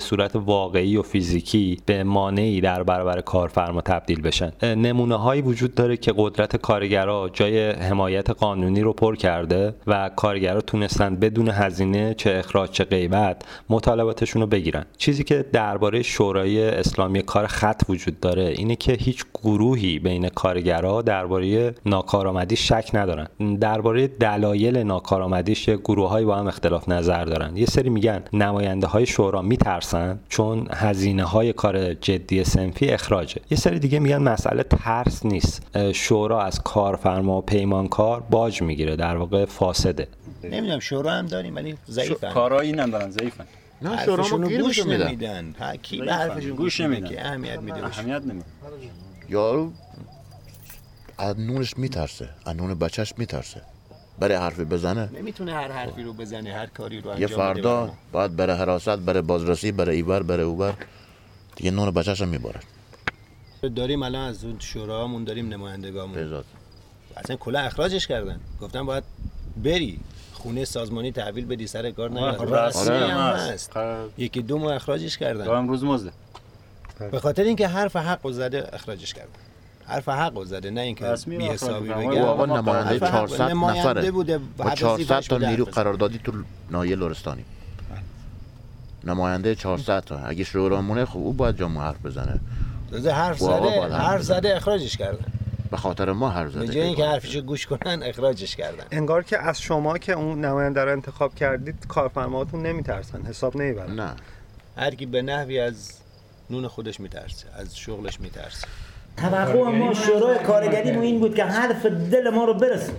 صورت واقعی و فیزیکی به مانعی در برابر کارفرما تبدیل بشن. نمونه‌هایی وجود داره که قدرت کارگرها جای حمایت قانونی رو پر کرده و کارگرها تونستن بدون هزینه چه اخراج چه غیبت مطالباتشون رو بگیرن. چیزی که درباره شورای اسلامی کار خط وجود داره اینه که هیچ گروهی بین کارگرها درباره ناکارآمدی شک ندارن. درباره دلایل ناکارآمدیش گروه‌های با هم اختلاف نظر دارن. یه سری میگن نماینده‌های شورا میترسن چون هزینه‌های کار جدی صنفی اخراجه. یه سری دیگه میگن مسئله ترس نیست، شورا از کارفرما و پیمانکار باج میگیره، در واقع فاسده. نمیدونم شورا هم داریم ولی ضعیفن. کارایی ندارن، ضعیفن. نه شورا ما گوش نمیدن. کی به حرفشون گوش نمیدن که اهمیت میده. اهمیت نمیده. یارو از نونش میترسه، از نون بچهش میترسه. برای حرفی بزنه نمیتونه هر حرفی رو بزنه، هر کاری رو انجام بده. یه فردا باید برای حراست، برای بازرسی، برای ایبر، برای اوبر دیگه نون بچهش هم میباره. داریم الان از اون شورامون داریم نمایندگامون اصلا کلا اخراجش کردن، گفتن باید بری خونه سازمانی تحویل بدی سر کار نیاد. رسمی هم هست. یکی دو ماه اخراجش کردن. امروز مزده. به خاطر اینکه حرف حقو زده اخراجش کردن. حرف حقو زده، نه اینکه بی حسابی بگه. آقا نماینده 400 نفره با 400 تا نیرو قراردادی تو ناحیه لرستانی. نماینده 400 تا اگه شورامونه خب او باید جامو حرف بزنه. حرف زده اخراجش کردن. به خاطر ما حرف زده. به جای اینکه حرفشو گوش کنن اخراجش کردن. انگار که از شما که اون نماینده رو انتخاب کردید کارفرماهاتون نمیترسن، حساب نمیبرن. نه. هر کی به نحوی از نون خودش میترسه، از شغلش میترسه. توقع ما شورای کارگری مو این بود که حرف دل ما رو برسه.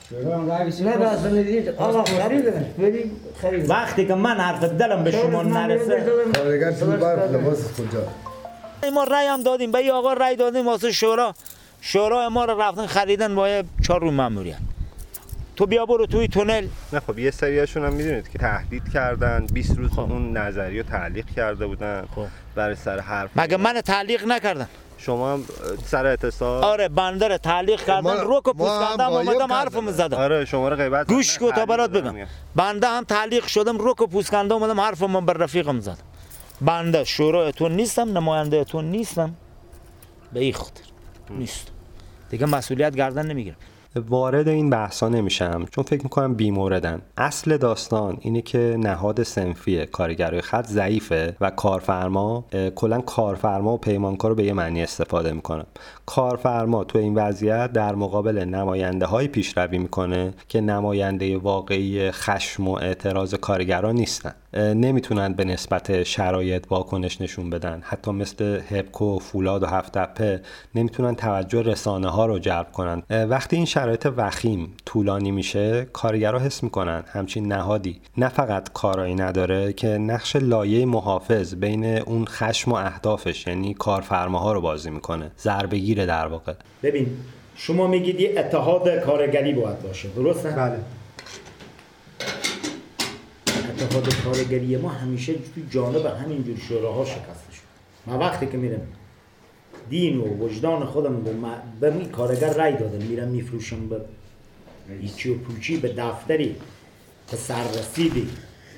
وقتی که من حرف دلم به شما نرسه کارگر تو برف لباس کجا؟ ما رأی هم دادیم، به آقا رأی دادیم واسه شورا ما رو رفتن خریدن با 4 روز ماموریت. تو بیا برو توی تونل. نه خب یه سریاشون هم میدونید که تهدید کردن، 20 روز اون نظریه تعلیق کرده بودن برای سر حرف. مگه من تعلیق نکردم؟ شما هم سر اعتصاب؟ آره بنده رو تعلیق کردن، روک و پوست کردم اومدم حرفمو زدم. آره شما رو غیبت گوش کو تا برات بگم. بنده هم تعلیق شدم، روک و پوست کردم اومدم حرفمو بر رفیقم زدم. بنده شورایتون نیستم، نمایندهتون نیستم، به این خاطر نیست دیگه مسئولیت گردن نمیگیرم. وارد این بحثا نمیشم چون فکر میکنم بی‌موردن. اصل داستان اینه که نهاد صنفی کارگرای خط ضعیفه و کلا کارفرما و پیمانکار رو به یه معنی استفاده میکنن. کارفرما تو این وضعیت در مقابل نماینده‌های پیشروی میکنه که نماینده واقعی خشم و اعتراض کارگران نیستن. نمیتونن به نسبت شرایط واکنش نشون بدن، حتی مثل هپکو، فولاد و هفت تپه نمیتونن توجه رسانه ها رو جلب کنن. وقتی این شرایط وخیم طولانی میشه کارگرها حس میکنن همچین نهادی نه فقط کارایی نداره که نقش لایه محافظ بین اون خشم و اهدافش یعنی کارفرماها رو بازی میکنه، ضربه‌گیره در واقع. ببین شما میگید یه اتحاد کارگری باید باشه، درسته؟ بله. اتحاد کارگری ما همیشه تو جانب همینجور شوراها شکسته شد. من وقتی که میرم دین و وجدان خودم به این کارگر رای دادم، میرم میفروشم به ایچی و پوچی، به دفتری، به سررسیدی،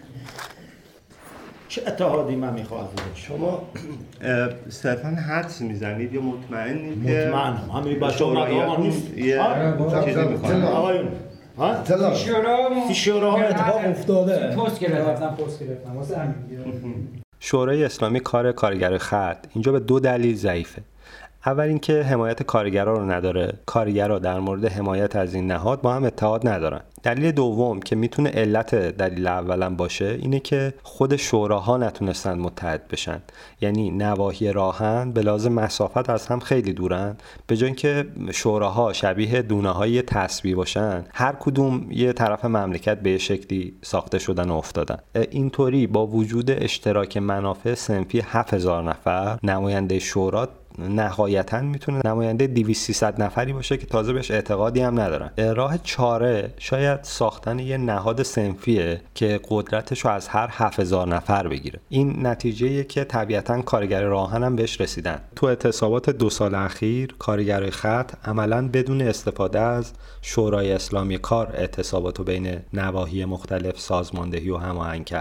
چه اتحادی من میخواد شما صرفاً حدس میزنید یا مطمئنید که مطمئنم همین بچه ها نیست یه چیزی میخوان آقایون شوراها اتفاق افتاده. پست گرفتم واسه همین. شورای اسلامی کارگرای خط اینجا به 2 دلیل ضعیفه. اول اینکه حمایت کارگرا رو نداره. کارگرا در مورد حمایت از این نهاد با هم اتحاد ندارن. دلیل دوم که میتونه علت دلیل اولم باشه اینه که خود شوراها نتونستن متحد بشن. یعنی نواحی راهن به لحاظ مسافت از هم خیلی دورن. به جای اینکه شوراها شبیه دونه‌های تسبیح باشن، هر کدوم یه طرف مملکت به شکلی ساخته شدن و افتادن. اینطوری با وجود اشتراک منافع صنفی 7000 نفر نماینده شورا نهایتاً میتونه نماینده 200-300 نفری باشه که تازه بهش اعتقادی هم ندارن. راه چاره شاید ساختن یه نهاد صنفیه که قدرتشو از هر 7000 نفر بگیره. این نتیجه‌ایه که طبیعتاً کارگر راهن هم بهش رسیدن. تو اعتصابات 2 سال اخیر کارگرای خط عملاً بدون استفاده از شورای اسلامی کار اعتصاباتو بین نواحی مختلف سازماندهی و هماهنگ کردن.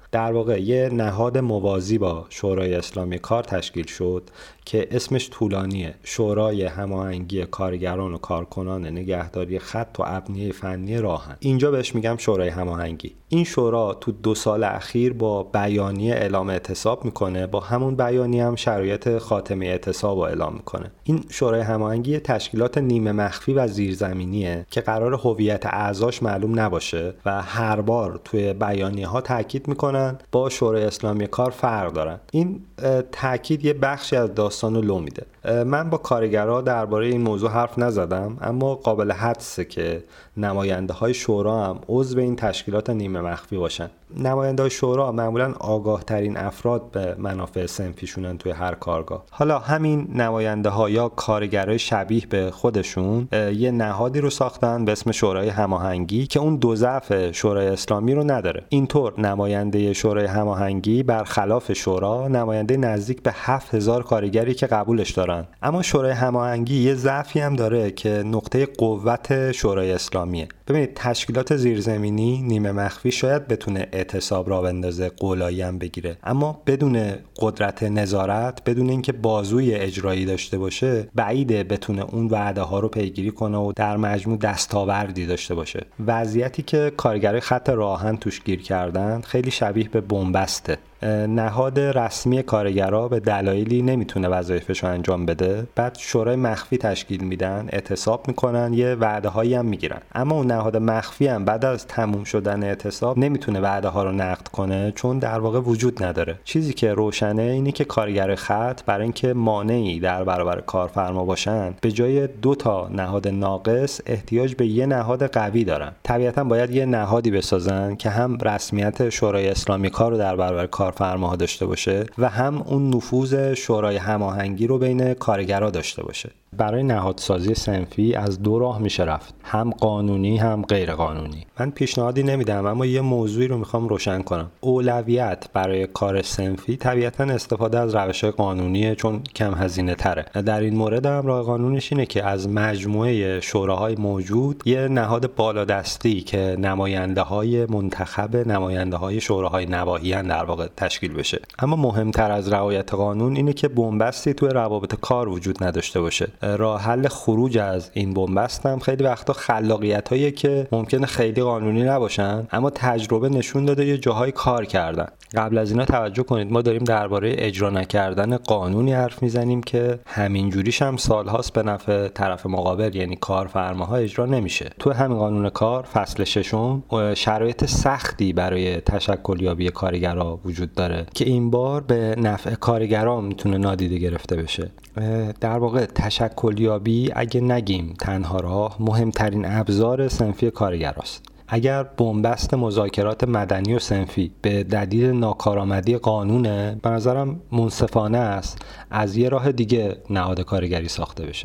در واقع یه نهاد موازی با شورای اسلامی کار تشکیل شد که اسمش طولانیه، شورای هماهنگی کارگران و کارکنان نگهداری خط و ابنیه فنی راهن. اینجا بهش میگم شورای هماهنگی. این شورا تو 2 سال اخیر با بیانیه اعلام اعتصاب میکنه، با همون بیانیه هم شرایط خاتمه اعتصاب رو اعلام میکنه. این شورای هماهنگی تشکیلات نیمه مخفی و زیرزمینیه که قرار هویت اعضاش معلوم نباشه و هر بار توی بیانیه ها تاکید میکنن با شورای اسلامی کار فرق دارن. این تاکید یه بخشی از داستان رو لو میده. من با کارگرها درباره این موضوع حرف نزدم، اما قابل حدسه که نماینده های شورا هم عضو این تشکیلات نیمه مخفی باشن. نماینده های شورا معمولا آگاه ترین افراد به منافع صنفیشونن توی هر کارگاه. حالا همین نماینده ها یا کارگرای شبیه به خودشون یه نهادی رو ساختن به اسم شورای هماهنگی که اون 2 ضعف شورای اسلامی رو نداره. اینطور نماینده شورای هماهنگی برخلاف شورا نماینده نزدیک به 7000 کارگری که قبولش دارن. اما شورای هماهنگی یه ضعفی هم داره که نقطه قوت شورای اسلامیه. ببینید تشکیلات زیرزمینی نیمه مخفی شاید بتونه اعتصاب را بندازه، قولایی هم بگیره، اما بدون قدرت نظارت، بدون اینکه بازوی اجرایی داشته باشه، بعیده بتونه اون وعده ها رو پیگیری کنه و در مجموع دستاوردی داشته باشه. وضعیتی که کارگرای خط راهن توش گیر کردن خیلی شبیه به بنبسته. نهاد رسمی کارگرها به دلایلی نمیتونه وظایفش رو انجام بده، بعد شورای مخفی تشکیل میدن، اعتصاب میکنن، یه وعده هایی هم میگیرن، اما اون نهاد مخفی هم بعد از تموم شدن اعتصاب نمیتونه وعده ها رو نقض کنه چون در واقع وجود نداره. چیزی که روشنه اینه که کارگر خط برای اینکه مانعی در برابر کارفرما باشن، به جای 2 تا نهاد ناقص احتیاج به یه نهاد قوی دارن. طبیعتا باید یه نهادی بسازن که هم رسمیت شورای اسلامی کار رو در برابر کارفرماها داشته باشه و هم اون نفوذ شورای هماهنگی رو بین کارگرها داشته باشه. برای نهادسازی صنفی از 2 راه میشه رفت، هم قانونی هم غیر قانونی. من پیشنهادی نمیدم، اما یه موضوعی رو میخوام روشن کنم. اولویت برای کار صنفی طبیعتا استفاده از روش‌های قانونیه چون کم هزینه تره. در این مورد هم راه قانونیش اینه که از مجموعه شوراهای موجود یه نهاد بالادستی که نماینده‌های منتخب نماینده‌های شوراهای نواحی‌اند در واقع تشکیل بشه. اما مهمتر از رعایت قانون اینه که بنبستی توی روابط کار وجود نداشته باشه. راه حل خروج از این بنبست هم خیلی وقتا خلاقیت‌هایی که ممکنه خیلی قانونی نباشن اما تجربه نشون داده یه جاهای کار کردن. قبل از اینا توجه کنید ما داریم درباره اجرا نکردن قانونی حرف میزنیم که همین جوریش هم سالهاست به نفع طرف مقابل یعنی کارفرماها اجرا نمیشه. تو همین قانون کار فصل 6 شرایط سختی برای تشکلیابی کارگرها وجود داره که این بار به نفع کارگران میتونه نادیده گرفته بشه. در واقع تشکلیابی اگه نگیم تنها راه، مهمترین ابزار صنفی کارگراست. اگر بنبست مذاکرات مدنی و صنفی به دلیل ناکارآمدی قانونه، به نظرم منصفانه است از یه راه دیگه نهاد کارگری ساخته بشه.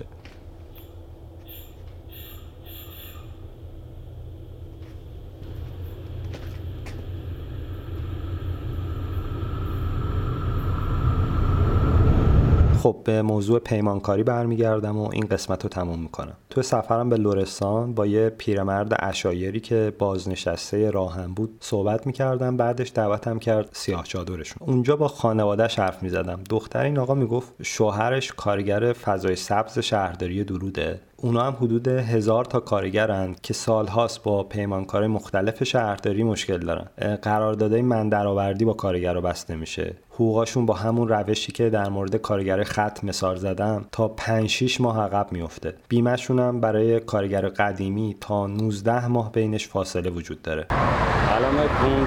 خب به موضوع پیمانکاری برمیگردم و این قسمت رو تموم میکنم. تو سفرم به لرستان با یه پیرمرد عشایری که بازنشسته راهن بود صحبت میکردم. بعدش دعوتم کرد سیاه چادرشون. اونجا با خانواده‌اش حرف میزدم. دختر این آقا میگفت شوهرش کارگر فضای سبز شهرداری دروده. اونا هم حدود 1000 تا کارگرن که سالهاست با پیمانکار مختلف شهرداری مشکل دارن. قراردادهای مندرآوردی با کارگرها بسته میشه. حقوقاشون با همون روشی که در مورد کارگر خط مثال زدم تا 5-6 ماه عقب میفته. بیمه‌شون هم برای کارگر قدیمی تا 19 ماه بینش فاصله وجود داره. الان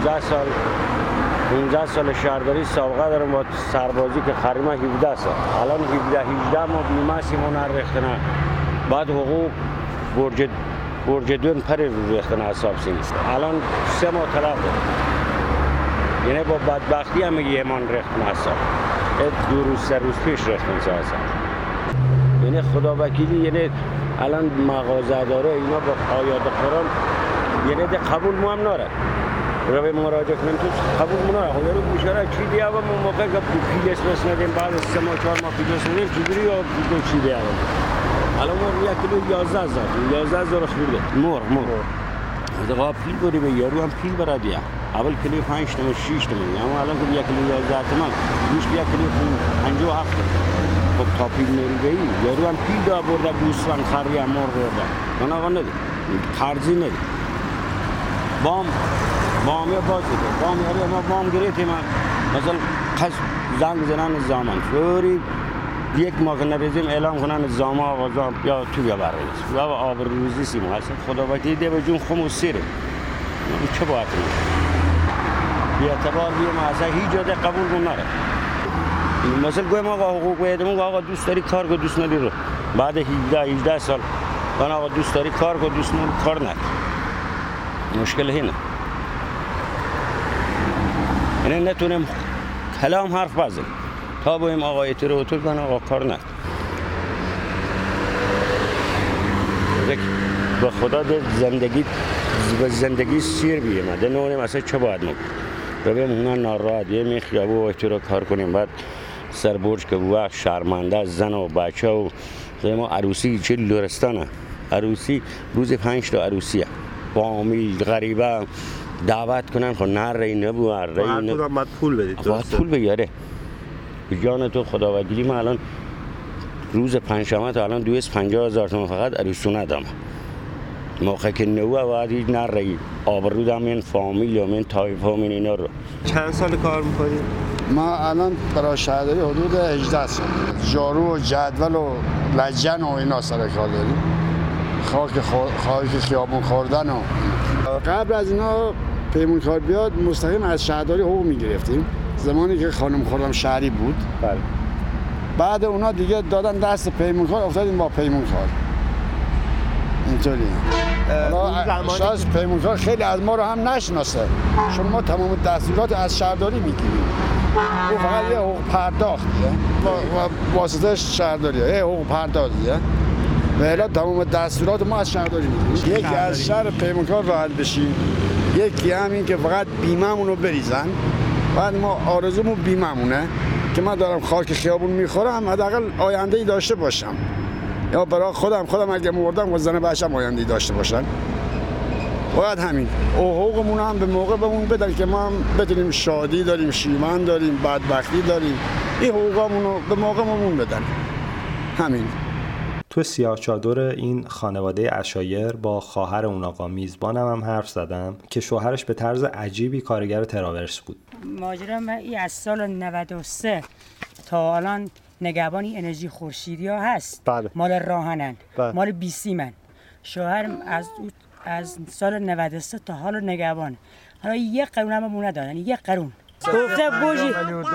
15 سال شهرداری سابقه دارم با سربازی که خریمه 17 سال. الان 17-18 ماه بیمه سیمون ریختنه. بعد حقوق برج دون پر ریختن حساب سینست. الان 3 ماه طلاق دارم. یعنی با بدبختی هم میگه ایمان ریختن حساب. 2 روز 3 روز پیش ریختن حساب. یعنی خدا وکیلی یعنی الان مغازه داره اینا با آیات قرآن یعنی ده قبول مو هم ناره. رو مراجعه کنیم تو قبول مو ناره. خدا رو بیچاره چی دیگه و موقع که پول اسمش ندیم بعد از 3 ماه 4 ماه پیش ندیم چجوری یا چی دیگه. الان مرغ 1 کیلو 11,000 خورده مرغ. دقیقا پیل بری به یارو هم پیل برد یا اول کیلو 5 تومن 6 تومن، اما الان که 1 کیلو 11 تومن گوشت 1 کیلو 57 تومن. خب تا پیل نمیگی یارو هم پیل دا برده گوسفند خری هم مرغ برده. من آقا نده قرضی نده بام یا باز بده بام یاری ما بام گرفتیم مثلا قصد زنگ زنان زمان فوری یک ماه که نریزیم اعلام کنن زمان آقا زمان یا تو بیا برایست و آب روزی سیمون هستن خدا وقتی ده به جون خمو سیره چه باید کنیم بی اعتبار بیم اصلا هیچ جاده قبول کن نره مثلا گویم آقا حقوق بایدمون آقا دوست داری کار کن دوست نداری رو بعد 18 سال من آقا دوست داری کار کن دوست نداری کار نکن مشکل اینه یعنی نتونیم کلام حرف بزنیم تا بایم آقا ایتر کن آقا کار نکن به خدا ده زندگی سیر بیمه ده نونیم اصلا چه باید مکن ببین اونها ناراحت یه میخیابو و ایتر کار کنیم بعد سر برج که وقت شرمنده زن و بچه و ما عروسی چه لرستانه عروسی روز 5 تا عروسیه بامی غریبه دعوت کنن خب نره نبو اره نه باید پول بدید باید پول بگیره به جان تو خدا وکیلی من الان روز پنجشنبه تا الان 250,000 تومان فقط عروسونه دارم موقع که نوه باید هیچ نره آبرو دارم این فامیل یا من تایف ها من اینا رو. چند سال کار میکنید؟ ما الان برای شهرداری حدود 18 سال جارو و جدول و لجن و اینا سر کار داریم خاک خیابون خوردن و قبل از اینا پیمانکار بیاد مستقیم از شهرداری حقوق میگرفتیم زمانی که خانم خورم شهری بود. بله. بعد اونا دیگه دادن دست پیمانکار افتادیم با پیمانکار اینطوری. شاید پیمانکار خیلی از ما رو هم نشناسه چون ما تمام دستورات از شهرداری میگیریم او فقط یه حقوق پرداختیه و واسطه شهرداریه یه حقوق پرداختیه و الا تمام دستورات ما از شهرداری میگیریم. یکی از شهر پیمانکار راحت بشیم یکی همین که فقط بیمه‌مون رو بریزن بعد ما آرزومون بیمه‌مونه که من دارم خاک خیابون میخورم حداقل آینده‌ای داشته باشم یا برای خودم اگه مردم و زن بچه‌م آینده‌ای داشته باشن باید همین حقوقمون هم به موقع بهمون بدن که ما هم بتونیم شادی داریم شیمن داریم بدبختی داریم این حقوقمون رو به موقعمون بدن همین. تو سیاه چادر این خانواده عشایر با خواهر اون آقا میزبانم هم حرف زدم که شوهرش به طرز عجیبی کارگر تراورس بود. ماجرا من از سال 93 تا الان نگهبانی انرژی خورشیدی ها هست. بله. مال راهنن. بله. مال بیسی من شوهرم از سال 93 تا حالا نگهبان. حالا یک قرون هم مونه دادن یک قرون گفته بوجی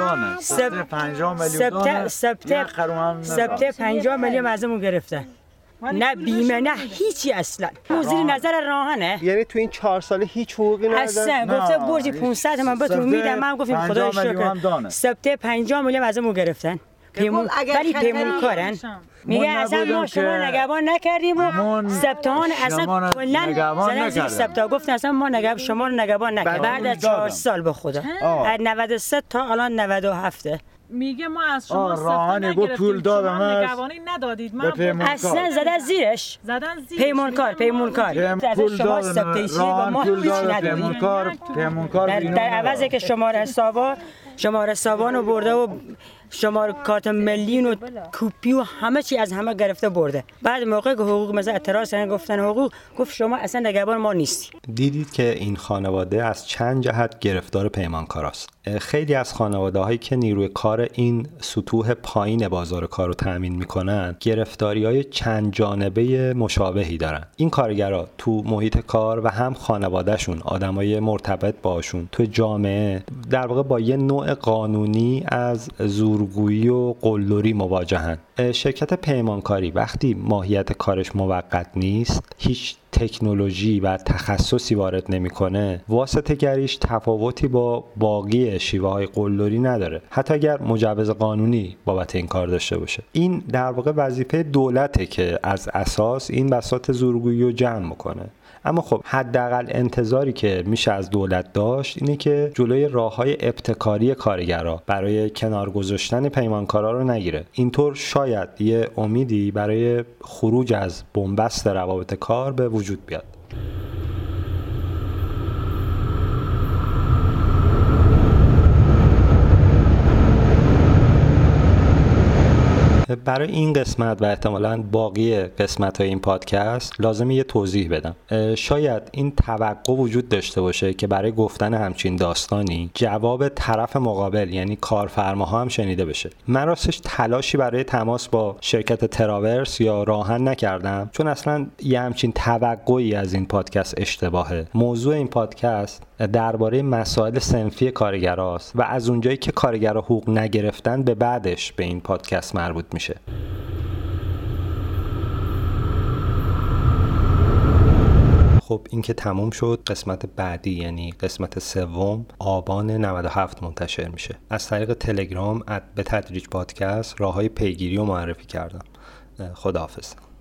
سبت 50 میلیون ازمون گرفتن نه بیمه نه هیچی اصلا زیر نظر راهنه. یعنی تو این 4 ساله هیچ حقوقی ندادن؟ اصلا گفته برج 500 من بهتون میدم من گفتیم خدا شکر سبت 50 میلیون ازمون گرفتن ولی پیمون کارن میگه اصلا ما شما نگهبان نکردیم و سبتان اصلا کلن زدن زیر سبتا گفتن اصلا ما شما رو نگهبان نکردیم بعد از 4 سال به خدا از 93 تا الان 97 میگه ما از شما سفته نگرفتیم شما نگهبانی ندادید اصلا زدن زیرش پیمانکار از شما سبته ایشی و ما هیچ ندادیم در عوض که شماره حسابان رو برده و شماره کارت ملی و کوپی و همه چی از همه گرفته برده. بعد موقع که حقوق مثلا اعتراض کردن گفتن حقوق گفت شما اصلا نگهبان ما نیستی. دیدید که این خانواده از چند جهت گرفتار پیمانکاراست. خیلی از خانواده‌هایی که نیروی کار این سطوح پایین بازار کار رو تامین میکنن گرفتاری‌های چند جانبه مشابهی دارن. این کارگرها تو محیط کار و هم خانواده‌شون آدمای مرتبط باشون تو جامعه در واقع با یه نوع قانونی از زورگویی و قلدری مواجهن. شرکت پیمانکاری وقتی ماهیت کارش موقت نیست هیچ تکنولوژی و تخصصی وارد نمیکنه واسطه گریش تفاوتی با باقی شیوه های قلدری نداره حتی اگر مجوز قانونی بابت این کار داشته باشه. این در واقع وظیفه دولته که از اساس این بساط زورگویی رو جمع میکنه. اما خب حداقل انتظاری که میشه از دولت داشت اینه که جلوی راههای ابتکاری کارگرها برای کنار گذاشتن پیمانکارا رو نگیره. اینطور شاید یه امیدی برای خروج از بنبست روابط کار به وجود بیاد. برای این قسمت و احتمالاً باقی قسمت‌های این پادکست لازمه یه توضیح بدم. شاید این توقع وجود داشته باشه که برای گفتن همچین داستانی جواب طرف مقابل یعنی کارفرماها هم شنیده بشه. من راستش تلاشی برای تماس با شرکت تراورس یا راهن نکردم، چون اصلا یه همچین توقعی از این پادکست اشتباهه. موضوع این پادکست درباره مسائل صنفی کارگراست و از اونجایی که کارگرها حقوق نگرفتن به بعدش به این پادکست مربوط میشه. خب این که تموم شد، قسمت بعدی یعنی قسمت سوم آبان 97 منتشر میشه. از طریق تلگرام @بتدریج پادکست راههای پیگیری رو معرفی کردم. خداحافظ.